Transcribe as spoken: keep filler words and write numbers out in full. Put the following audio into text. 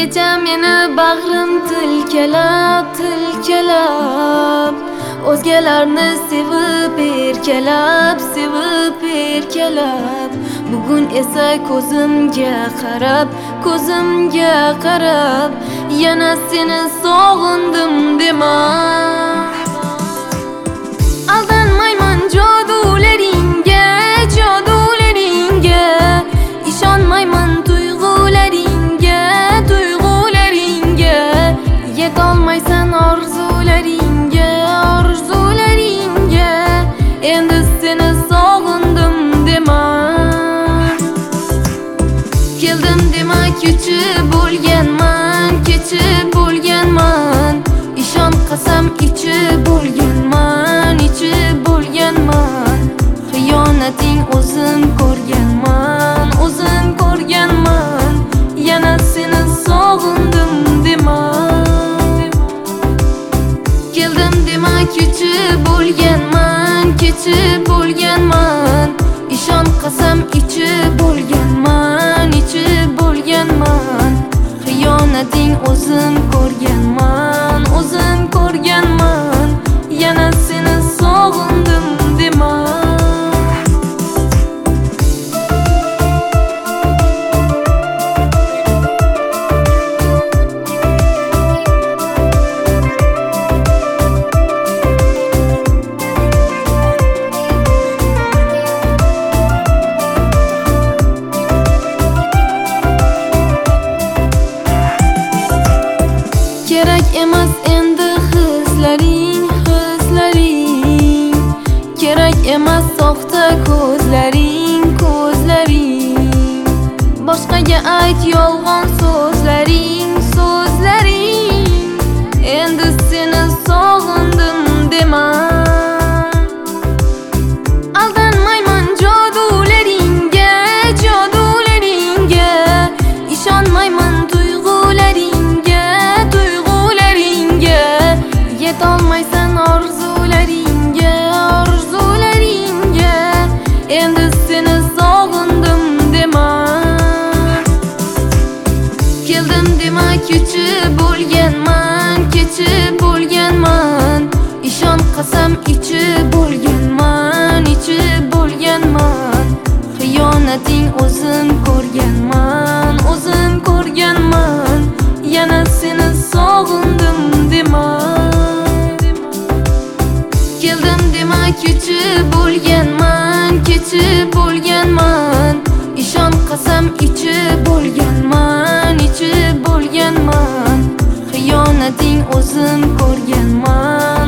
kecha meni bag'rim tilkalab tilkalab o'zgalarni sevib erkalab sevib erkalab bugun esa ko'zimga qarab ko'zimga qarab yana seni sog'indim dema. Aldanmayman jodularingga jodularingga ishonmayman tuyg'ularingga tuyg'ularingga yetolmaysan orzularingga orzularingga endi seni sog'indim dema. Keldim dema kechi bo'lganman kechi bo'lganman ishon qasam ichi bo'lganman ichi bo'lganman xiyonating o'zim ko'rganman o'zim ko'rganman yana seni sog'indim dema. Keldim dema kechi bo'lganman kechi bo'lganman ishon qasam ichi bo'lganman ichi bo'lganman xiyonating o'zim ko'rganman o'zim ko'rganman yana seni sog'indim dema. Kerak emas endi hislaring hislaring kerak emas soxta ko'zlaring ko'zlaring boshqaga ayt yolg'on so'zlaring so'zlaring endi seni sog'indim dema. Aldanmayman jodularingga jodularingga ishonmayman tuyg'ularingga yetolmaysan orzularingga orzularingga endi seni sog'indim dema. Keldim dema kechi bo'lganman kechi bo'lganman ishon qasam ichi bo'lganman ichi bo'lganman xiyonating o'zim ko'rganman o'zim ko'rganman yana seni sog'indim dema. Keldim dema kechi bo'lganman kechi bo'lganman ishon qasam ichi bo'lganman ichi bo'lganman xiyonating o'zim ko'rganman